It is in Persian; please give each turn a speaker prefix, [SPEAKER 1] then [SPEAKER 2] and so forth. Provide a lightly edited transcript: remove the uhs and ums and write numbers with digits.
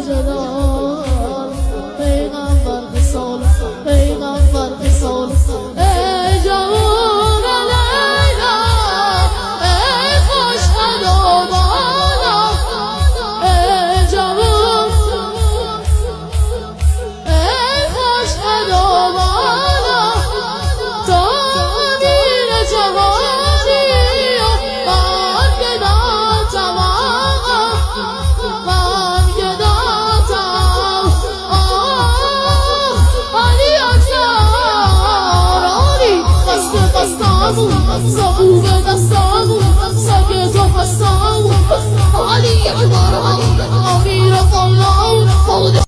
[SPEAKER 1] جلال پیغمبر خصال پیغمبر خصال ای جوون لیلا ای خوش ادا بالا ای جوون ای خوش ادا بالا تو امیر جهانی و من گداتم من گداتم علی اکبر علی خسته خستمون زبون دستمون سگ تو خستمون علی اکبر امیر قلعه